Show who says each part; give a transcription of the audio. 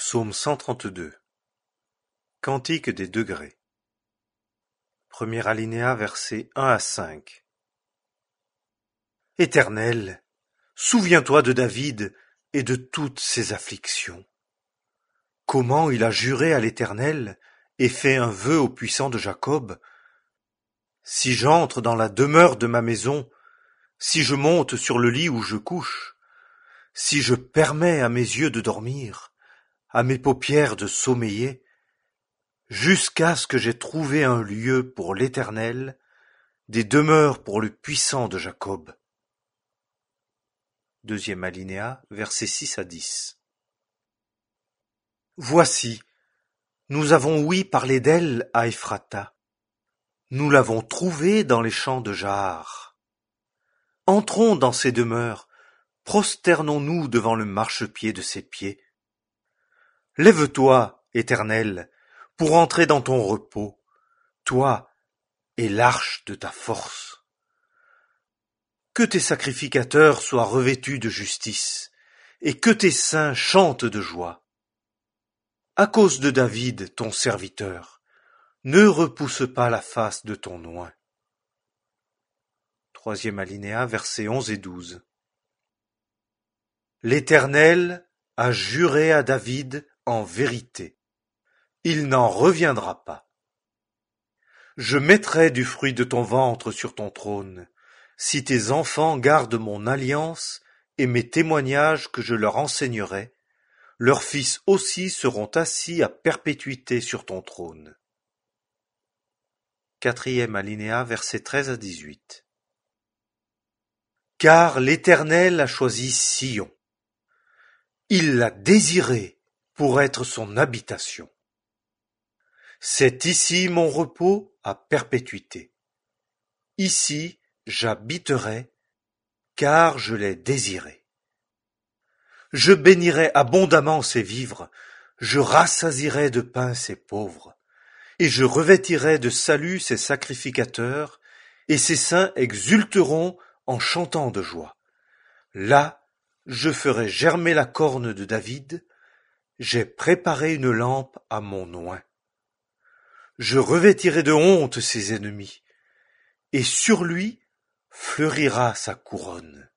Speaker 1: Psaume 132. Cantique des degrés. Premier alinéa, versets 1 à 5. Éternel, souviens-toi de David et de toutes ses afflictions. Comment il a juré à l'Éternel et fait un vœu au puissant de Jacob. Si j'entre dans la demeure de ma maison, si je monte sur le lit où je couche, si je permets à mes yeux de dormir, à mes paupières de sommeiller, jusqu'à ce que j'aie trouvé un lieu pour l'Éternel, des demeures pour le puissant de Jacob. Deuxième alinéa, versets 6 à 10. Voici, nous avons ouï parler d'elle à Ephrata. Nous l'avons trouvée dans les champs de Jahar. Entrons dans ses demeures, prosternons-nous devant le marchepied de ses pieds. Lève-toi, Éternel, pour entrer dans ton repos, toi et l'arche de ta force. Que tes sacrificateurs soient revêtus de justice, et que tes saints chantent de joie. À cause de David, ton serviteur, ne repousse pas la face de ton oint. Troisième alinéa, versets 11 et 12. L'Éternel a juré à David en vérité. Il n'en reviendra pas. Je mettrai du fruit de ton ventre sur ton trône, si tes enfants gardent mon alliance et mes témoignages que je leur enseignerai, leurs fils aussi seront assis à perpétuité sur ton trône. Quatrième alinéa, versets 13 à 18. Car l'Éternel a choisi Sion. Il l'a désiré pour être son habitation. C'est ici mon repos à perpétuité. Ici j'habiterai, car je l'ai désiré. Je bénirai abondamment ses vivres, je rassasierai de pain ses pauvres, et je revêtirai de salut ses sacrificateurs, et ses saints exulteront en chantant de joie. Là, je ferai germer la corne de David, j'ai préparé une lampe à mon oint. Je revêtirai de honte ses ennemis, et sur lui fleurira sa couronne.